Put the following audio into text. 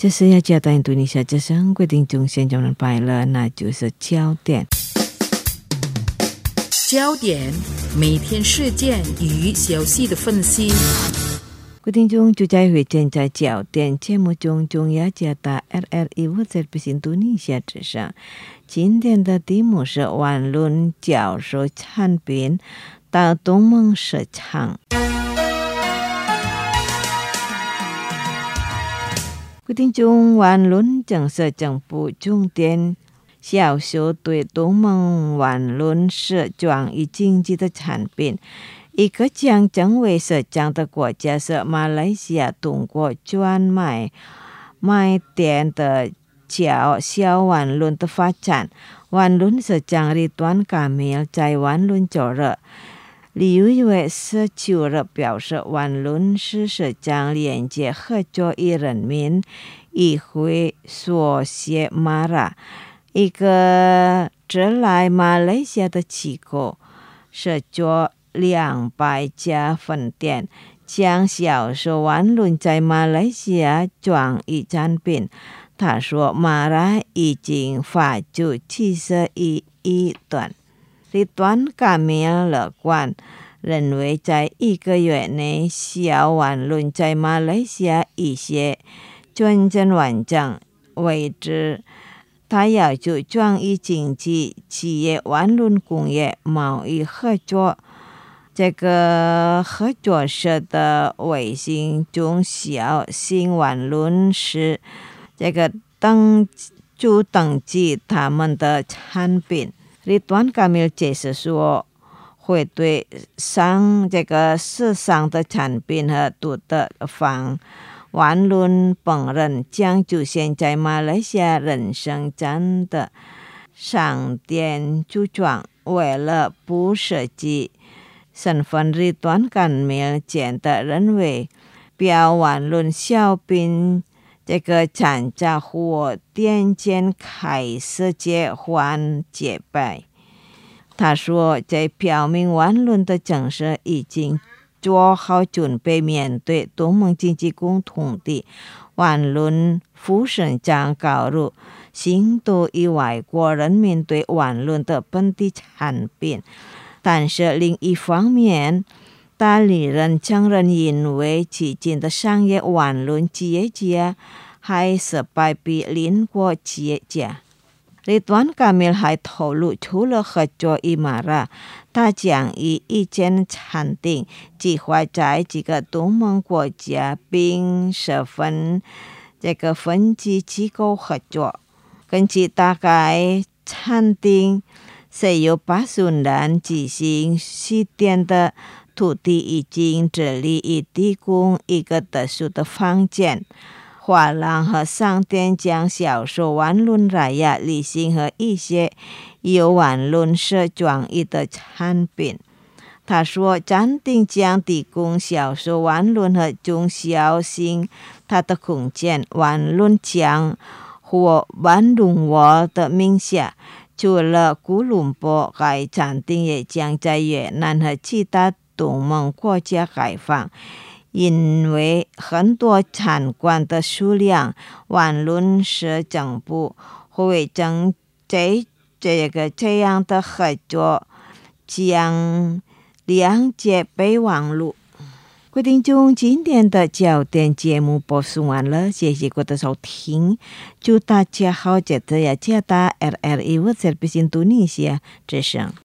这是要加到印度尼西亚之声规定中现中的快乐，那就是焦点。 焦点，每天事件与消息的分析。 各位听众，就在会见在焦点节目中，中亚加大 RRI 我在印度尼西亚之声。今天的题目是万轮教授产品到东盟市场。各位听众，万轮政策政府重点销售对东盟万轮市转移经济的产品。一个将成为市场的国家是马来西亚，通过专卖店的小万轮的发展。万轮市场的端卡米在万轮做了。李宇伟是旧的表示，万轮市场连接合作与人民议会缩写马拉，一个只来马来西亚的机构是做200家分店，将销售万轮在马来西亚转移产品。他说，马拉已经发出71亿吨。李端卡米尔乐观，认为在1个月内，小万轮在马来西亚一些真正完整为止。他要求转移经济企业万轮工业贸易合作，这个合作社的微信中小型万轮时，这个登记他们的产品。李端卡米尔解释说，会对这个市场的产品和独特方万轮本人将出现在马来西亚人生产的商店组装，为了不涉及身份，李端卡米尔简单认为，标万轮小品这个产家或店间开始结婚结拜。他说，在表明万轮的政策已经做好准备，面对东盟经济共同体万轮副省长告诉新都与外国人民对万轮的本地产品。但是另一方面，代理人承认，因为基金的商业万轮企业家还失败比邻国企业家。李端卡米尔还透露，除了合作与马拉，他将与一间餐厅计划在几个东盟国家并设这个分级机构合作。根据大概，餐厅是由80人进行试点的土地已经致力于提供一个特殊的房间。画廊和商店将销售万轮来亚旅行和一些由万轮市转移的产品。他说，餐厅将提供销售万轮和中小型它的空间。万轮将或万轮窝的名下，除了吉隆坡，该餐厅也将在越南和其他东盟国家开放。因为很多餐馆的数量，万轮市政府会将这样的合作将谅解备忘录。各位听众，今天的焦点节目播送完了，谢谢各位的收听，祝大家好，记得要加大 RRI 我在印度尼西亚之声。